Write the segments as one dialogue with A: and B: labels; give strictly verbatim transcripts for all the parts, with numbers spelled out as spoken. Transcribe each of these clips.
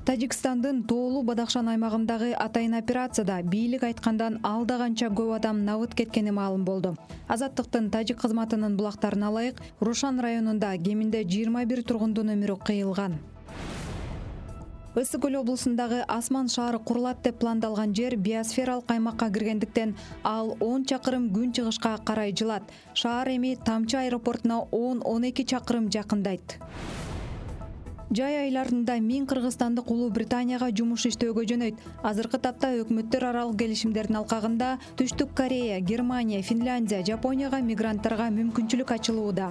A: Тажикстандын Тоолу Бадахшан аймагындагы атайын операцияда бийлик айткандан алда канча көп адам набыт кеткени маалым болду. Азаттыктын тажик кызматынын булактарына ылайык, Рушан районунда кеминде жыйырма бир тургундун өмүрү кыйылган. Ысык Көл облусундагы Асман шаары курулат деп пландалган жер биосфералык аймакка киргендиктен ал он чакырым күн чыгышка карай жылат. Шаар эми Тамчы аэропортуна он он эки чакырым жакындайт. Жай айларында миң кыргызстандык Улуу Британияга жумуш иштөөгө жөнөйт. Азыркы тапта өкмөттөр аралык келишимдердин алкагында Түштүк Корея, Германия, Финляндия, Жапонияга мигранттарга мүмкүнчүлүк ачылууда.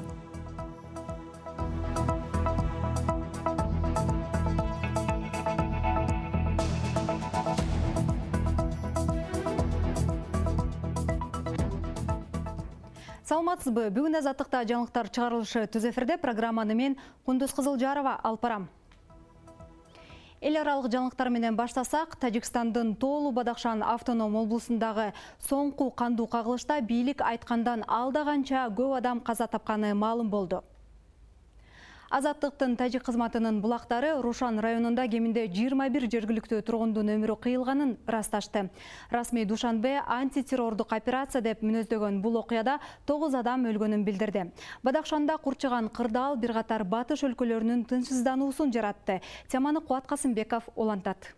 A: Саламатсызбы? Бүгүн азаттыкта жаңылыктар чыгарылышы түз эфирде. Программаны мен Кундуз Кызылжарова алып барам. Эл аралык жаңылыктар менен баштасак, Тажикстандын Тоолу Бадахшан автоном облусундагы соңку кандуу кагылышта бийлик айткандан алда канча көп адам каза тапканы маалым болду. Азаттыктын тажик кызматынын булактары Рушан районунда кеминде жыйырма бир жергиликтүү тургундун өмүрү кыйылганын ырасташты. Расмий Душанбе антитеррордук операция деп мүнөздөгөн бул окуяда тогуз адам өлгөнүн билдирди. Бадахшанда курчаган кырдаал бир катар батыш өлкөлөрүнүн тынчсыздануусун жаратты. Теманы Кубат Касымбеков улантат.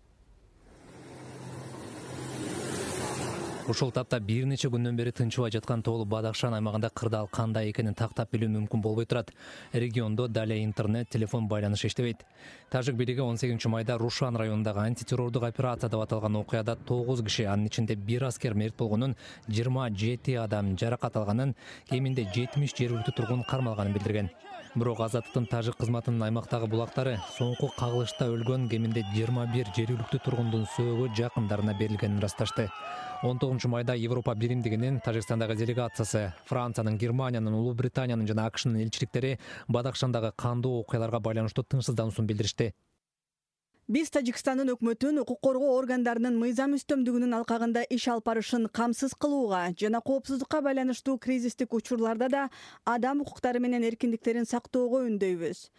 B: Ушул тапта бир нече күндөн бери тынчыбай жаткан Тоолу Бадахшан аймагында кырдаал кандай экенин тактап билүү мүмкүн болбой турат. Региондо дале интернет, телефон байланышы иштебейт. Тажик бийлиги он сегизинчи майда Рушан районундагы антитеррордук операция деп аталган окуяда тогуз киши, анын ичинде бир аскер мерт болгонун, жыйырма жети адам жаракат алганын, кеминде жетимиш жергиликтүү тургун кармалганын билдирген. Бирок Азаттыктын тажик кызматынын аймактагы булактары соңку кагылышта өлгөн кеминде жыйырма бир жергиликтүү тургундун сөөгү жакындарына берилгенин ырасташты. он тогузунчу майда Европа биримдигинин Тажикстандагы делегациясы, Франциянын, Германиянын, Улуу Британиянын жана АКШнын элчиликтери Бадахшандагы кандуу окуяларга байланыштуу тынчсыздануусун билдиришти.
C: Биз Тажикстандын өкмөтүн укук коргоо органдарынын мыйзам үстөмдүгүнүн алкагында иш алып барышын камсыз кылууга жана коопсуздукка байланыштуу кризистик учурларда да адам укуктары менен эркиндиктерин сактоого үндөйбүз.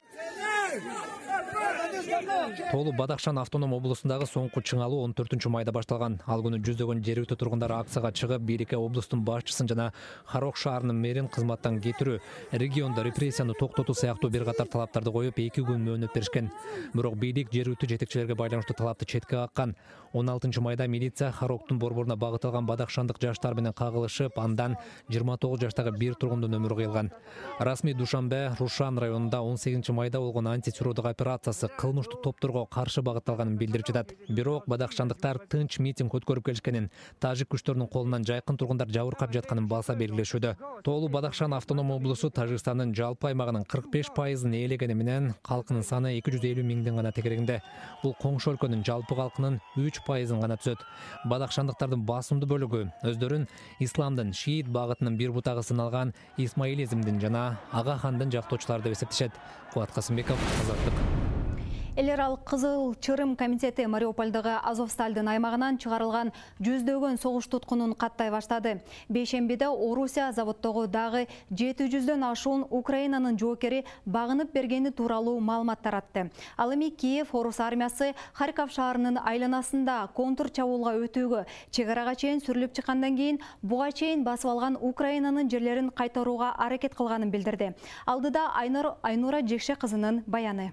B: Тоолу Бадахшан автоном облусундагы соңку чыңалуу он төртүнчү майда башталган. Ал күнү жүздөгөн жергиликтүү тургундар акцияга чыгып, бийликке облустун башчысын жана Харок шаарынын мэрин кызматтан кетирүү, региондо репрессияны токтотуу сыяктуу бир катар талаптарды коюп, эки күн мөөнөт беришкен. Бирок бийлик жергиликтүү жетекчилерге байланыштуу талапты четке каккан. он алтынчы майда милиция Хароктун борборуна багытталган бадахшандык жаштар менен кагылышып, андан жыйырма тогуз жаштагы бир тургундун өмүрү кыйылган. Расмий Душанбе Рушан районунда он сегизинчи майда болгон антитеррордук операциясы кылмыштуу топторго каршы багытталганын билдирип жатат. Бирок бадахшандыктар тынч митинг өткөрүп келишкенин, тажик күчтөрүнүн колунан жайкын тургундар жабыркап жатканын баса белгилешүүдө. Тоолу Бадахшан автоном облусу Тажикстандын жалпы аймагынын кырк беш пайызын ээлегени менен калкынын саны эки жүз элүү миңден гана тегерегинде. Бул коңшу өлкөнүн жалпы калкынын үч пайызын гана түзөт. Бадахшандыктардын басымдуу бөлүгү өздөрүн исламдын шиит багытынын бир бутагы сыналган исмаилизмдин жана ага хандын жактоочулары деп эсептешет. Кубат Касымбеков, Азаттык.
A: Эл аралык Кызыл Чырым комитети Мариупольдагы Азовсталдын аймагынан чыгарылган жүздөгөн согуш туткунун каттай баштады. Бейшембиде Орусия заводдогу дагы жети жүздөн ашуун Украинанын жоокери багынып бергени тууралуу маалымат таратты. Ал эми Киев Орус армиясы Харьков шаарынын айланасында контур чабуулга өтүүгө, чек арага чейин сүрүлүп чыккандан кийин буга чейин басып алган Украинанын жерлерин кайтарууга аракет кылганын билдирди. Алдыда Айнура Жекше кызынын баяны.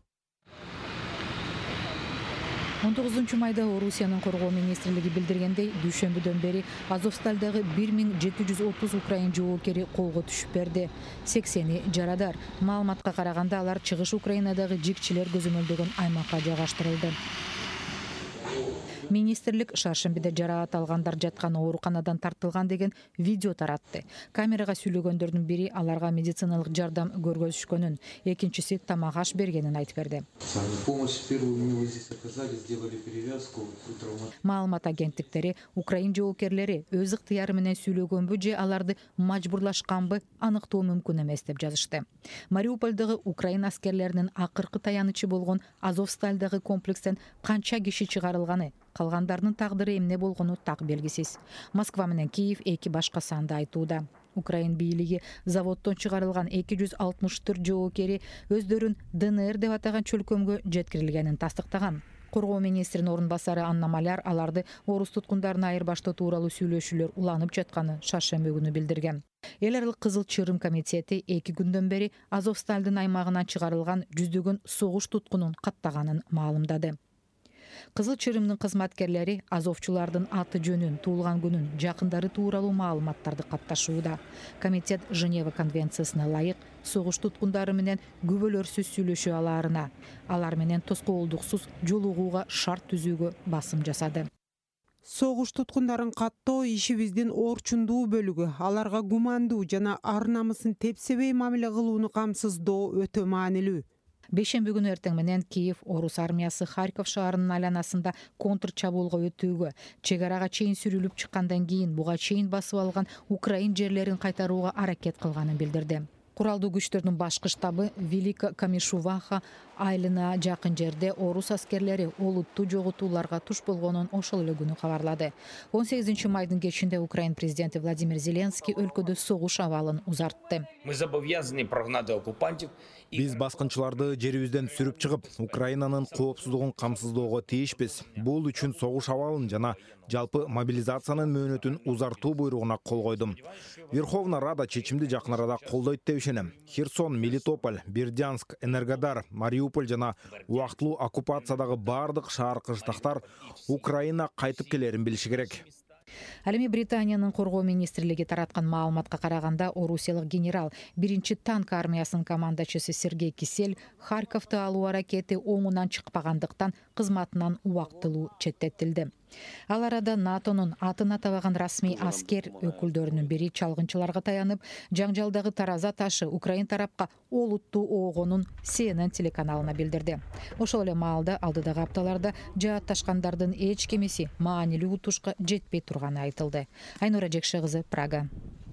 D: он тогузунчу майда Орусиянын коргоо министрлиги билдиргендей, дүйшөмбүдөн бери Азовсталдагы бир миң жети жүз отуз украин жоокери колго түшүп берди. сексени жарадар. Маалыматка караганда алар чыгыш Украинадагы жикчилер көзөмөлдөгөн аймакка жайгаштырылды. Министрлик шаршембиде жараат алгандар жаткан ооруканадан тартылган деген видео таратты. Камерага сүйлөгөндөрдүн бири аларга медициналык жардам көргөзүшкөнүн, экинчиси тамак аш бергенин айтып берди. Маалымат агенттиктери Украин жоокерлери өз ыктыяры менен сүйлөгөнбү же аларды мажбурлашканбы аныктоо мүмкүн эмес деп жазышты. Мариупольдогу Украин аскерлеринин акыркы таянычы болгон Азовсталдагы комплекстен канча киши чыгарылганы, калгандарынын тагдыры эмне болгону так белгисиз. Москва менен Киев эки башка санды айтууда. Украин бийлиги заводдон чыгарылган эки жүз алтымыш төрт жоокери өздөрүн ДНР деп атаган чөлкөмгө жеткирилгенин тастыктаган. Коргоо министринин орун басары Анна Маляр аларды орус туткундарын айырбаштоо тууралуу сүйлөшүүлөр уланып жатканы шаршемби күнү билдирген. Эл аралык Кызыл Чырым комитети эки күндөн бери Азовсталдын аймагынан чыгарылган жүздөгөн согуш туткунун каттаганын маалымдады. Кызыл Чырымдын кызматкерлери азовчулардын аты жөнүн, туулган күнүн, жакындары тууралуу маалыматтарды катташууда. Комитет Женева конвенциясына ылайык согуш туткундары менен күбөлөрсүз сүйлөшө алаарына, алар менен тоскоолдуксуз жолугууга шарт түзүүгө басым жасады.
E: Согуш туткундарын каттоо ишибиздин орчундуу бөлүгү. Аларга гумандуу жана ар намысын тепсебей мамиле кылууну камсыздоо өтө маанилүү.
D: Бейшемби күнү эртең менен Киев орус армиясы Харьков шаарынын айланасында контр чабуулга өтүүгө, чек арага чейин сүрүлүп чыккандан кийин буга чейин басып алган Украин жерлерин кайтарууга аракет кылганын билдирди. Куралдуу күчтөрдүн башкы штабы Велика Камишуваха айылына жакын жерде орус аскерлери олуттуу жоготууларга туш болгонун ошол эле күнү кабарлады. он сегизинчи майдын кечинде Украин президенти Владимир Зеленский өлкөдө согуш абалын узартты.
F: Мы обязаны прогнать оккупантов.
G: Биз баскынчыларды жерибизден сүрүп чыгып, Украинанын коопсуздугун камсыздоого тийишпиз. Бул үчүн согуш абалын жана жалпы мобилизациянын мөөнөтүн узартуу буйругуна кол койдум. Верховна Рада чечимди жакын арада колдойт деп ишенем. Херсон, Мелитополь, Бердянск, Энергодар, Мариуполь жана убактылуу оккупациядагы бардык шаар кыштактар Украина кайтып келерин билиши керек.
D: Ал эми Британиянын коргоо министрлиги тараткан маалыматка караганда, орусиялык генерал биринчи танк армиясынын командачысы Сергей Кисель Харьковду алуу аракети оңунан чыкпагандыктан кызматынан убактылуу четтетилди. Ал арада НАТОнун атын атабаган расмий аскер өкүлдөрүнүн бири чалгынчыларга таянып, жаңжалдагы тараза ташы Украин тарапка олуттуу оогонун Си Эн Эн телеканалына билдирди. Ошол эле маалда алдыдагы апталарда жаатташкандардын эч кемеси маанилүү утушка жетпей турганы айтылды. Айнура Жекше кызы, Прага.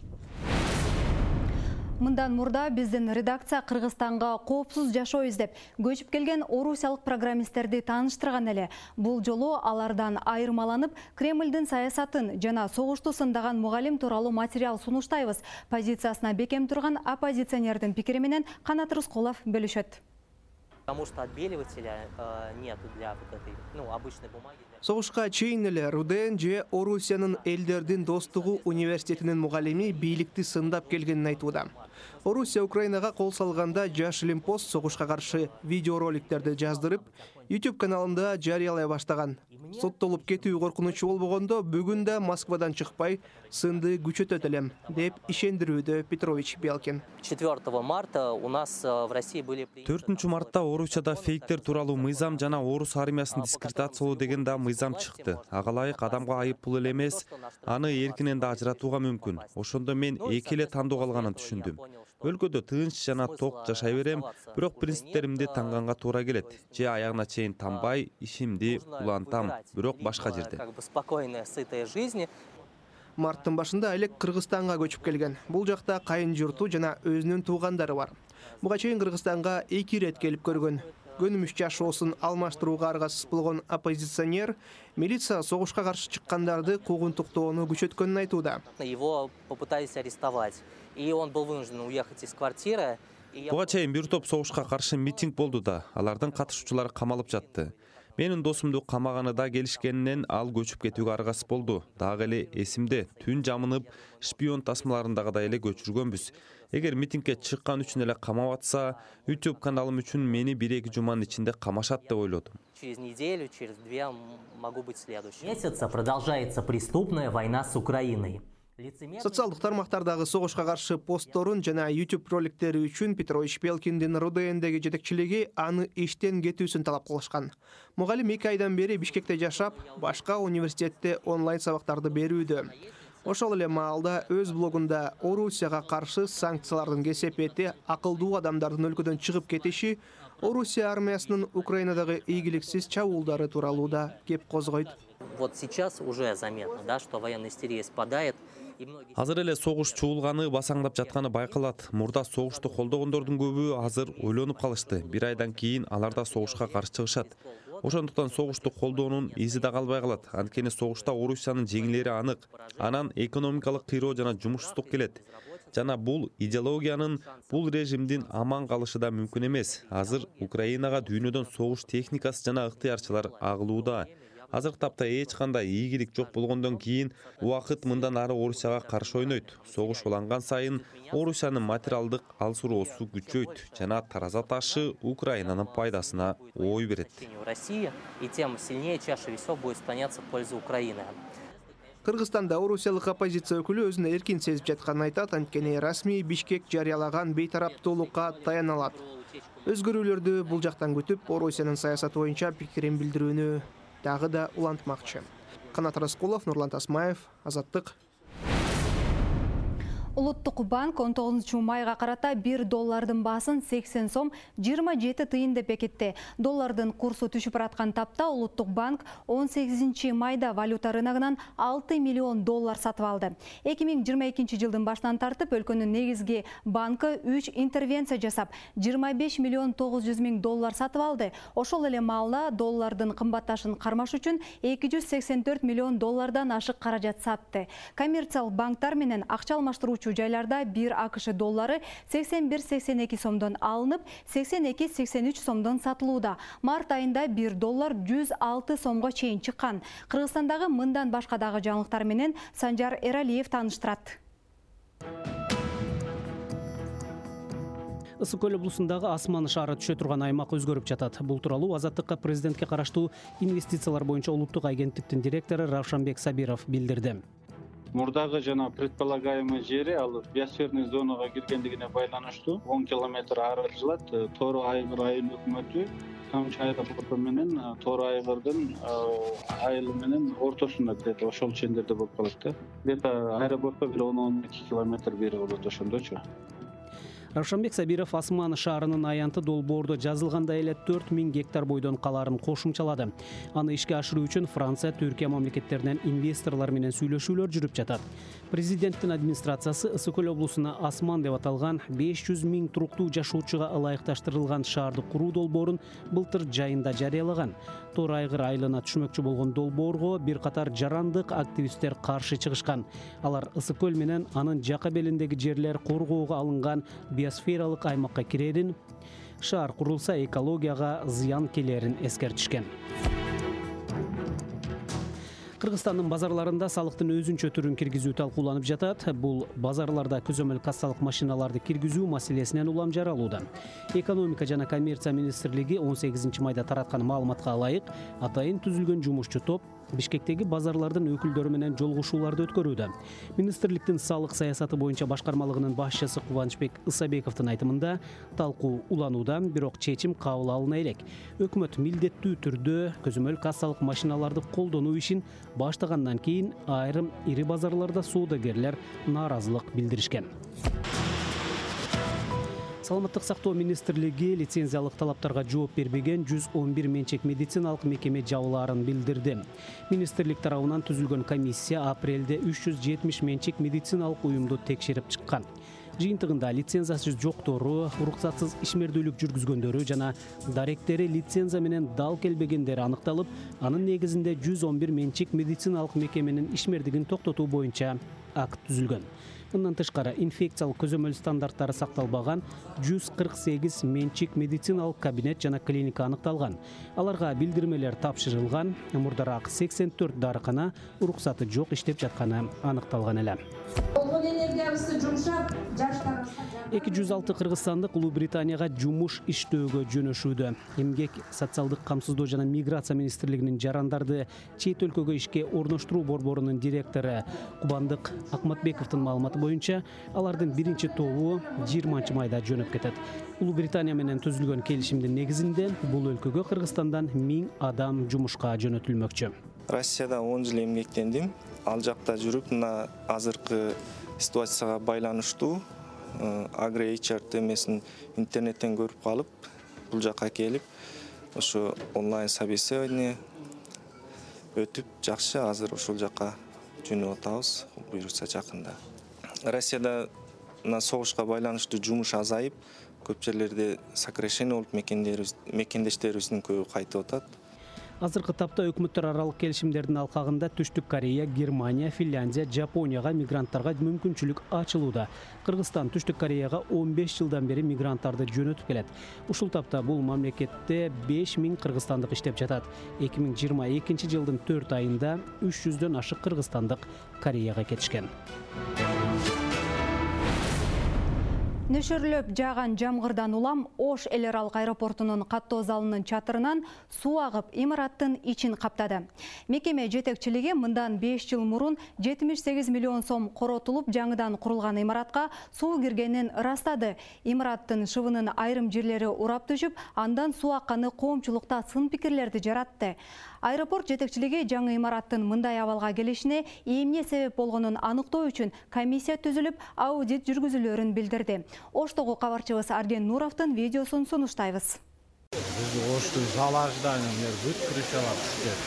A: Мындан мурда биздин редакция Кыргызстанга коопсуз жашоо издеп көчүп келген орусиялык программисттерди тааныштырган эле. Бул жолу алардан айырмаланып, Кремлдин саясатын жана согушту сындаган мугалим тууралуу материал сунуштайбыз. Позициясына бекем турган оппозиционердин пикири менен Канат Рыскулов бөлүшөт.
H: Потому что отбеливателя э, нет для вот этой, ну, обычной бумаги.
I: Согушка чейин эле Руден же Орусиянын элдердин достугу университетинин мугалими бийликти сындап келгенин айтууда. Орусия Украинага кол салганда Жаш Лимпост согушка каршы видеороликтерди жаздырып, YouTube каналында жарыялай баштаган. Соттолуп кетүү коркунучу болбогондо бүгүн да Москвадан чыкпай сынды күчөтөт элем, деп ишендирүүдө Петрович Белкин.
H: четвёртого марта у нас в России были...
J: төртүнчү мартта Орусияда фейктер тууралуу мыйзам жана орус армиясын дискредитациялоо деген да мыйзам чыкты. Ага ылайык адамга айып пул эле эмес, аны эркинен да ажыратууга мүмкүн. Ошондо мен эки эле тандоо калганын түшүндүм. Өлкөдө тынч жана ток жашай берем, бирок принциптеримди таңганга туура келет. Же аягына чейин танбай, ишимди улантам, бирок башка жерде.
H: Спокойная, сытая жизнь.
I: Марттын башында элек Кыргызстанга көчүп келген. Бул жакта кайын журту жана өзүнүн туугандары бар. Буга чейин Кыргызстанга эки рет келип көргөн. Көнүмүш жашоосун алмаштырууга аргасыз болгон оппозиционер милиция согушка каршы чыккандарды куугунтуктоону күчөткөнүн айтууда.
H: Его попытались арестовать, и он был вынужден уехать из квартиры.
J: Буга чейин бир топ согушка каршы митинг болду да, алардын катышуучулары камалып жатты. Менин досумду камаганы да келишкенинен ал көчүп кетүүгө аргасыз болду. Дагы эле эсимде, түн жамынып, шпион тасмаларындагыдай эле көчүргөнбүз. Эгер митингге чыккан үчүн эле камап атса, YouTube каналым үчүн мени бир-эки жуманын ичинде камашат деп ойлодум.
H: Через неделю, через две могу быть следующим.
K: Месяца продолжается преступная война с Украиной.
I: Социалдык тармактардагы согушка каршы постторун жана YouTube роликтери үчүн Петрович Белкиндин РУДНдеги жетекчилиги аны иштен кетүүсүн талап кылышкан. Мугалим эки айдан бери Бишкекте жашап, башка университетте онлайн сабактарды берүүдө. Ошол эле маалда өз блогунда Орусияга каршы санкциялардын кесепети, акылдуу адамдардын өлкөдөн чыгып кетиши, Орусия армиясынын Украинадагы ийгиликсиз чабуулдары тууралуу да кеп козгойт.
H: Вот сейчас уже заметно, да, что военная истерия спадает.
J: Азыр эле согуш чуулганы, басаңдап жатканы байкалат. Мурда согушту колдогондордун көбү азыр ойлонуп калышты. Бир айдан кийин алар да согушка каршы чыгышат. Ошондуктан согушту колдоонун изи да калбай калат. Анткени согушта Орусиянын жеңилери анык. Анан экономикалык кыйроо жана жумушсуздук келет. жана бул идеологиянын, бул режимдин аман калышы да мүмкүн эмес. Азыр Украинага дүйнөдөн согуш техникасы жана ыктыярчылар агылууда. Азыркы тапта эч кандай ийгилик жок болгондон кийин убакыт мындан ары Орусияга каршы ойнойт. Согуш уланган сайын Орусиянын материалдык алсыроосу күчөйт жана тараза ташы Украинанын пайдасына ой берет.
H: Россия, и тем сильнее чаша весов будет склоняться в пользу Украины.
I: Кыргызстанда орусиялык оппозиция өкүлү өзүн эркин сезип жатканын айтат, анткени расмий Бишкек жарыялаган бейтараптуулукка таяна алат. Өзгөрүүлөрдү бул жактан күтүп, Орусиянын саясаты боюнча пикирин билдирүүнү дагы да улантмакчы. Канат Раскулов, Нурлан Тасмаев, Азаттык.
A: Улуттук банк он тогузунчу майга карата бир доллардын баасын сексен сом жыйырма жети тыйын деп бекитти. Доллардын курсу түшүп бараткан тапта Улуттук банк он сегизинчи майда валюта рыногунан алты миллион доллар сатып алды. эки миң жыйырма экинчи жылдын башынан тартып өлкөнүн негизги банкы үч интервенция жасап, жыйырма беш миллион тогуз жүз миң доллар сатып алды. Ошол эле маалда доллардын кымбатташын кармаш үчүн эки жүз сексен төрт миллион доллардан ашык каражат сатты. Коммерциялык банктар менен акча алмаштыруучу жайларда бир АКШ доллары сексен бир сексен эки сомдон алынып, сексен эки сексен үч сомдон сатылууда. Март айында бир доллар жүз алты сомго чейин чыккан. Кыргызстандагы мындан башка дагы жаңылыктар менен Санжар Эралиев тааныштырат.
L: Ысык көл облусундагы Асман шаары түшө турган аймак өзгөрүп жатат. Бул тууралуу Азаттыкка президентке караштуу инвестициялар боюнча улуттук агенттиктин директору Равшанбек Сабиров билдирди.
M: Мурдагы жана предполагаемый жери ал биосферный зонага киргендигине байланыштуу он километр ары жылат. Торо айгыр айыл өкмөтү Камчы аэропорту менен Торо айгырдын айылы менен ортосунда где-то ошол чендерде болуп калат да. Где-то аэропортко бир он он эки километр бери болот ошондочу.
L: Равшанбек Сабиров Асман шаарынын аянты долбоордо жазылгандай эле төрт миң гектар бойдон калаарын кошумчалады. Аны ишке ашыруу үчүн Франция, Түркия мамлекеттеринен инвесторлор менен сүйлөшүүлөр жүрүп жатат. Президенттин администрациясы Ысык көл облусуна Асман деп аталган беш жүз миң туруктуу жашоочуга ылайыкташтырылган шаарды куруу долбоорун былтыр жайында жарыялаган. Торо айгыр айылына түшмөкчү болгон долбоорго бир катар жарандык активисттер каршы чыгышкан. Алар Ысык көл менен анын жака белиндеги жерлер коргоого алынган биосфералык аймакка кирерин, шаар курулса экологияга зыян келерин эскертишкен. Кыргызстандын базарларында салыктын өзүнчө түрүн киргизүү талкууланып жатат. Бул базарларда көзөмөл кассалык машиналарды киргизүү маселесинен улам жаралууда. Экономика жана коммерция министрлиги он сегизинчи майда тараткан маалыматка ылайык, атайын түзүлгөн жумушчу топ Бишкектеги базарлардын өкүлдөрү менен жолугушууларды өткөрүүдө. Министрликтин салык саясаты боюнча башкармалыгынын башчысы Кубанычбек Ысабековдун айтымында талкуу уланууда, бирок чечим кабыл алына элек. Өкмөт милдеттүү түрдө көзөмөл кассалык машиналарды колдонуу ишин баштагандан кийин айрым ири базарларда соодагерлер нааразылык билдиришкен. Саламаттык сактоо министрлиги лицензиялык талаптарга жооп бербеген жүз он бир менчек медициналык мекеме жабылаарын билдирди. Министрлик тарабынан түзүлгөн комиссия апрелде үч жүз жетимиш менчек медициналык уюмду текшерип чыккан. Жыйынтыгында лицензиясыз жоктору, уруксатсыз ишмердүүлүк жүргүзгөндөрү жана даректери лицензия менен дал келбегендери аныкталып, анын негизинде жүз он бир менчек медициналык мекеменин ишмердигин токтотуу боюнча акт түзүлгөн. Мындан тышкары инфекциялык көзөмөл стандарттары сакталбаган жүз кырк сегиз менчик медициналык кабинет жана клиника аныкталган. Аларга билдирмелер тапшырылган, мурдараак сексен төрт дарыкана уруксаты жок иштеп жатканы аныкталган эле. эки жүз алты кыргызстандык Улуу Британияга жумуш иштөөгө жөнөшүүдө. Эмгек, социалдык камсыздоо жана миграция министрлигинин жарандарды чет өлкөгө ишке орноштуруу борборунун директору Кубандык Акматбековдун маалыматы боюнча, алардын биринчи тобу жыйырманчы майда жөнөп кетет. Улуу Британия менен түзүлгөн келишимдин негизинде бул өлкөгө Кыргызстандан миң адам жумушка жөнөтүлмөкчү.
N: Россияда он жыл эмгектендим. Ал жакта жүрүп, мына азыркы ситуацияга байланыштуу агро эйч ар темесин интернеттен көрүп калып, бул жакка келип, ошо онлайн собеседование өтүп, жакшы азыр ошол жакка жөнөп атабыз, буюрса жакында. Россияда согушка байланыштуу жумуш азайып, көп жерлерде сокращение болуп, мекендештерибиздин көбү кайтып атат.
L: Азыркы тапта өкмөттөр аралык келишимдердин алкагында Түштүк Корея, Германия, Финляндия, Жапонияга мигранттарга мүмкүнчүлүк ачылууда. Кыргызстан Түштүк Кореяга он беш жылдан бери мигранттарды жөнөтүп келет. Ушул тапта бул мамлекетте беш миң кыргызстандык иштеп жатат. эки миң жыйырма экинчи жылдын төрт айында үч жүздөн ашык кыргызстандык Кореяга кетишкен.
A: Нөшөрлөп жааган жамгырдан улам Ош эл аралык аэропортунун каттоо залынын чатырынан суу агып имараттын ичин каптады. Мекеме жетекчилиги мындан беш жыл мурун жетимиш сегиз миллион сом коротулуп жаңыдан курулган имаратка суу киргенин ырастады. Имараттын шыбынын айрым жерлери урап түшүп, андан суу акканы коомчулукта сын пикирлерди жаратты. Аэропорт жетекчилиги жаңы имараттын мындай абалга келишине эмне себеп болгонун аныктоо үчүн комиссия түзүлүп, аудит жүргүзүлөрүн билдирди. Оштогу кабарчыбыз Арген Нуровдун видеосун сунуштайбыз.
O: Биз Оштун зал ожиданиялар бүт крышалар түштү.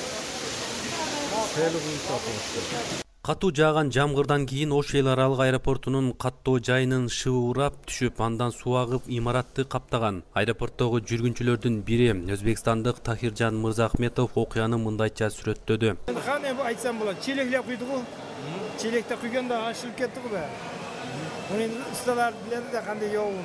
P: Катуу жааган жамгырдан кийин Ош эл аралык аэропортунун каттоо жайынын шыбы урап түшүп, андан суу агып имаратты каптаган. Аэропорттогу жүргүнчүлөрдүн бири өзбекстандык Тахиржан Мырзахметов окуяны мындайча сүрөттөдү.
Q: Кандай айтсам болот, челеклеп куйдугу. Челекте куйганда ашылып кетти го. Мунун усталар билет да кандай жогун.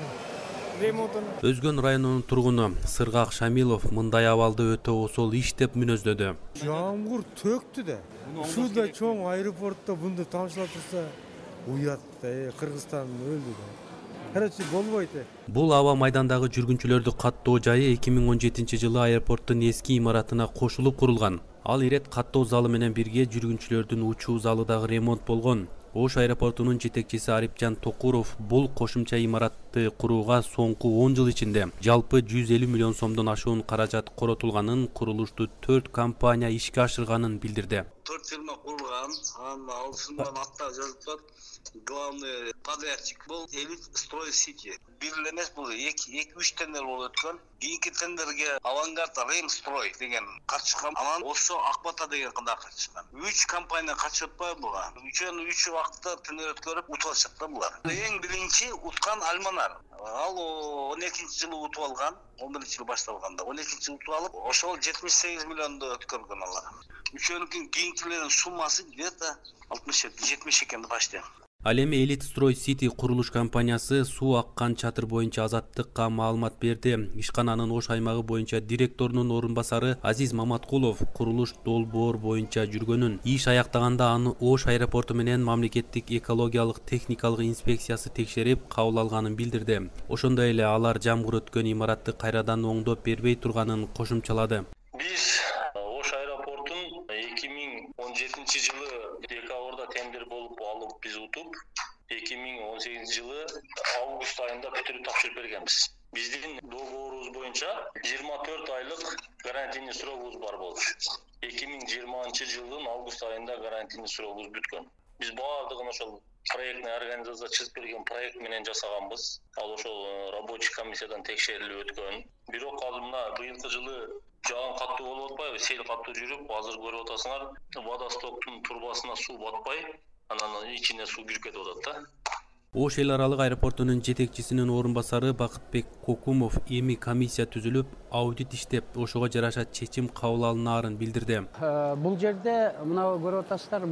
P: Өзгөн районунун тургуну Сыргак Шамилов мындай абалды өтө осол иш деп мүнөздөдү.
O: Жамгыр төктү да. Ушундай чоң аэропортто мындай тамчылап турса, уят да, Кыргызстан өлдү да. Короче, болбойт.
P: Бул аба майдандагы жүргүнчүлөрдү каттоо жайы эки миң он жетинчи жылы аэропорттун эски имаратына кошулуп курулган. Ал ирет каттоо залы менен бирге жүргүнчүлөрдүн учуу залы дагы ремонт болгон. Ош аэропортунун жетекчиси Арипжан Токуров бул кошумча имаратты курууга соңку он жыл ичинде жалпы жүз элүү миллион сомдон ашуун каражат коротулганын, курулушту төрт компания ишке ашырганын билдирди.
R: төрт фирма курулган, анын алдысынан аттар жазылып, главный подрядчик бул Элит Строй Сити. Бир эле эмес, бул эки үч тендер болуп өткөн. Кийинки тендерге Авангард Рейм Строй деген катышкан. Анан Осо Акбата деген кандай катышкан. үч компания катышып атпайбы буга? Үчөөнү үч убакытта тендер өткөрүп утуп алышат булар. Эң биринчи уткан Альманар. Ал он экинчи жылы утуп алган, он биринчи жылы башталганда. он экинчи жылы утуп алып, ошол жетимиш сегиз миллионду өткөргөн алар. Үчөөнүн кийинкилердин суммасы где-то алтымыш жетимиш экен деп ашты.
P: Ал эми Элит Строй Сити курулуш компаниясы суу аккан чатыр боюнча азаттыкка маалымат берди. Ишкананын Ош аймагы боюнча директорунун орун басары Азиз Маматкулов курулуш долбоор боюнча жүргөнүн, иш аяктаганда аны Ош аэропорту менен мамлекеттик экологиялык техникалык инспекциясы текшерип кабыл алганын билдирди. Ошондой эле алар жамгыр өткөн имаратты кайрадан оңдоп бербей турганын кошумчалады.
R: Биз Ош аэропортун эки миң он жетинчи жылы декабрда тендер болуп алып биз утуп, эки миң он сегизинчи жылы август айында бүтүрүп тапшырып бергенбиз. Биздин договорубуз боюнча жыйырма төрт айлык гарантийный срогубуз бар болчу. эки миң жыйырманчы жылдын август айында гарантийный срогубуз бүткөн. Биз баардыгын ошол проектный организация чыгып берген проект менен жасаганбыз. Ал ошол рабочий комиссиядан текшерилип өткөн. Бирок азыр мына быйылкы жылы жаган каттуу болуп атпайбы? Сел каттуу жүрүп, азыр көрүп атасыңар, водостоктун турбасына суу батпай, анан ичине суу кирип кетип атат да.
P: Ош эл аралык аэропортунун жетекчисинин орун басары Бакытбек Кокумов эми комиссия түзүлүп, аудит иштеп, ошого жараша чечим кабыл алынаарын билдирди.
S: Бул жерде мына көрүп атасыздар,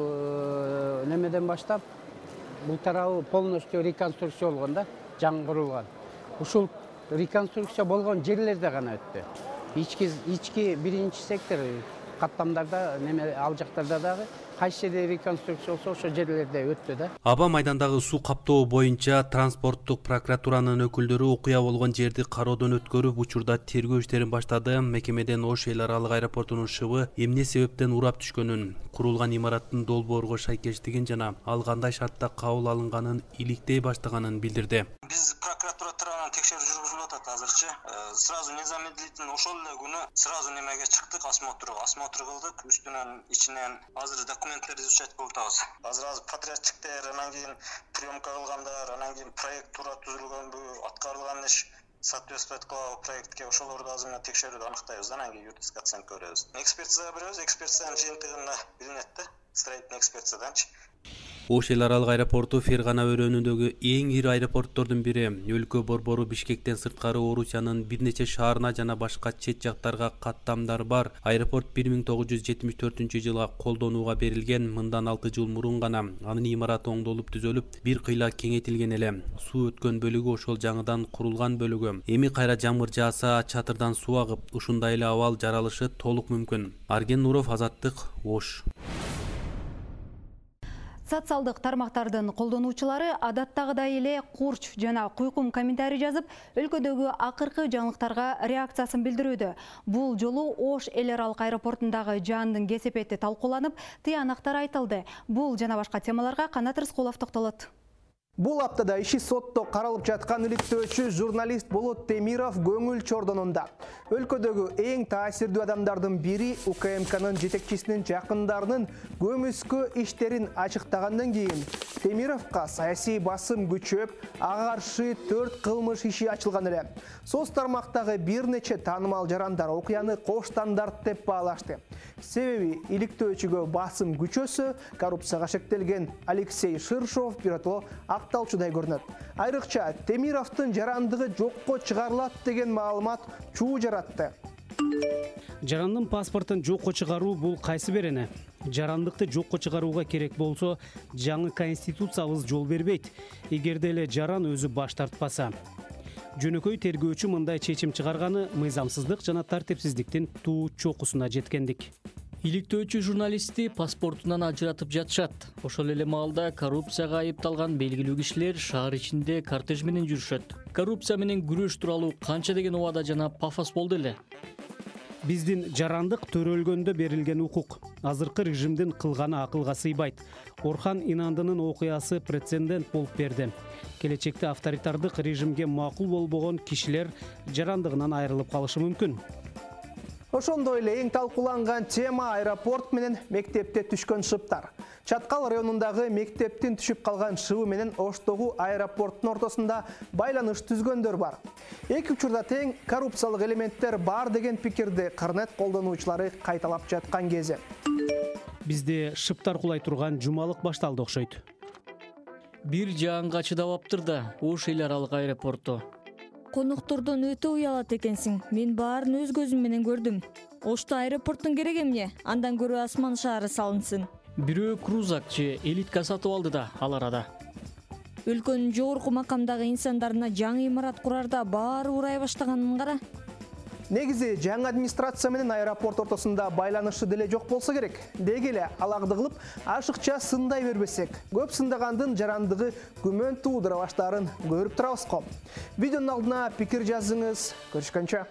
S: бул немеден баштап бул тарабы полностью реконструкция болгон да, жаңы курулган. Ушул реконструкция болгон жерлерде гана өттү. Ички ички биринчи сектор каттамдарда, неме ал жактарда дагы кайсы жерде реконструкция болсо ошол жерлерде өттү да.
P: Аба майдандагы суу каптоо боюнча транспорттук прокуратуранын өкүлдөрү окуя болгон жерди кароодон өткөрүп, учурда тергөө иштерин баштады. Мекемеден Ош эл аралык аэропортунун шыбы эмне себептен урап түшкөнүн, курулган имараттын долбоорго шайкештигин жана ал кандай шартта кабыл алынганын иликтей баштаганын билдирди.
R: Биз прокуратура тарабынан текшерүү жүргүзүлүп атат азырчы. Сразу незамедлительно ошол эле күнү сразу немеге чыктык, осмотрго, осмотр кылдык, үстүнөн ичинен азыр документтерди изучать кылып атабыз. Азыр азыр подрядчиктер, анан кийин приемка кылгандар, анан кийин проект туура түзүлгөнбү, аткарылган иш соответствует кылабы проектке, ошолорду азыр менен текшерүүдө аныктайбыз, анан кийин юридический оценка беребиз. Экспертизага беребиз, экспертизанын жыйынтыгында билинет да, строительный экспертизаданчы.
P: Ош эл аралык аэропорту Фергана өрөөнүндөгү эң ири аэропорттордун бири. Өлкө борбору Бишкектен сырткары Орусиянын бир нече шаарына жана башка чет жактарга каттамдар бар. Аэропорт бир миң тогуз жүз жетимиш төртүнчү жылы колдонууга берилген. Мындан алты жыл мурун гана анын имараты оңдолуп түзөлүп, бир кыйла кеңейтилген эле. Суу өткөн бөлүгү ошол жаңыдан курулган бөлүгү. Эми кайра жамыр жааса, чатырдан суу агып, ушундай эле абал жаралышы толук мүмкүн. Арген Нуров, Азаттык, Ош.
A: Социалдык тармактардын колдонуучулары адаттагыдай эле курч жана куйкум комментарий жазып, өлкөдөгү акыркы жаңылыктарга реакциясын билдирүүдө. Бул жолу Ош эл аралык аэропортундагы жаандын кесепети талкууланып, тыянактар айтылды. Бул жана башка темаларга Канат Рыскулов токтолот.
I: Бул аптада иши сотто каралып жаткан иликтөөчү журналист Болот Темиров көңүл чордонунда. Өлкөдөгү эң таасирдүү адамдардын бири У К М К'нын жетекчисинин жакындарынын көмүскө иштерин ачыктагандан кийин Темировго саясий басым күчөп, ага каршы төрт кылмыш иши ачылган эле. Соц тармактагы бир нече таанымал жарандар окуяны кош стандарт деп баалашты. Себеби иликтөөчүгө басым күчөсө, коррупцияга шектелген Алексей Ширшов биротоло акталчудай көрүнөт. Айрыкча Темировдун жарандыгы жокко чыгарылат деген маалымат чуу жаратты.
L: Жарандын паспортун жокко чыгаруу бул кайсы берене? Жарандыкты жокко чыгарууга керек болсо, жаңы конституциябыз жол бербейт. Эгерде эле жаран өзү баш тартпаса. Жөнөкөй тергөөчү мындай чечим чыгарганы мыйзамсыздык жана тартипсиздиктин туу чокусуна жеткендик.
T: Иликтөөчү журналистти паспортунан ажыратып жатышат. Ошол эле маалда коррупцияга айыпталган белгилүү кишилер шаар ичинде кортеж менен жүрүшөт. Коррупция менен күрөш тууралуу канча деген убада жана пафос болду эле.
L: Биздин жарандык төрөлгөндө берилген укук. Азыркы режимдин кылганы акылга сыйбайт. Орхан Инандынын окуясы прецедент болуп берди. Келечекте авторитардык режимге макул болбогон кишилер жарандыгынан айрылып калышы мүмкүн.
I: Ошондой эле эң талкууланган тема аэропорт менен мектепте түшкөн шыптар. Чаткал районундагы мектептин түшүп калган шыбы менен Оштогу аэропорттун ортосунда байланыш түзгөндөр бар. Эки учурда тең коррупциялык элементтер бар деген пикирди Кырнет колдонуучулары кайталап жаткан кези.
L: Бизде шыптар кулай турган жумалык башталды окшойт.
T: Бир жаанга чыдабаптыр да Ош эл аралык аэропорту.
U: Коноктордон өтө уялат экенсиң. Мен баарын өз көзүм менен көрдүм. Ошто аэропорттун керек эмне? Андан көрө асман шаары салынсын.
T: Бирөө крузак же элитка сатып алды да ал арада.
U: Өлкөнүн жогорку макамдагы инсандарына жаңы имарат курарда баары урай баштаганын кара.
I: Негизи жаңы администрация менен аэропорт ортосунда байланышы деле жок болсо керек. Деги эле алагдыгылып, ашыкча сындай бербесек, көп сындагандын жарандыгы күмөн туудура баштаарын көрүп турабыз го. Видеонун алдына пикир жазыңыз. Көрүшкөнчө.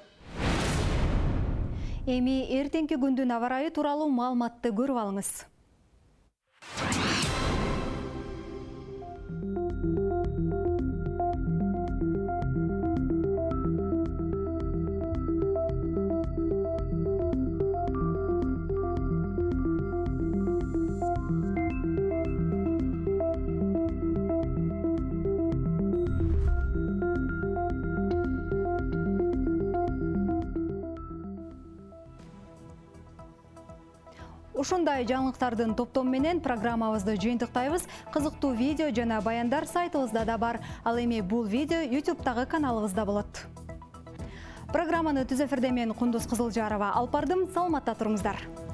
A: Эми эртеңки күндүн аба ырайы тууралуу маалыматты көрүп алыңыз. Ушундай жаңылыктардын топтом менен программабызды жыйынтыктайбыз. Кызыктуу видео жана баяндар сайтыбызда да бар. Ал эми бул видео ютубтагы каналыбызда болот. Программаны түз эфирде мен Кундуз Кызылжарова алып бардым. Саламатта туруңуздар.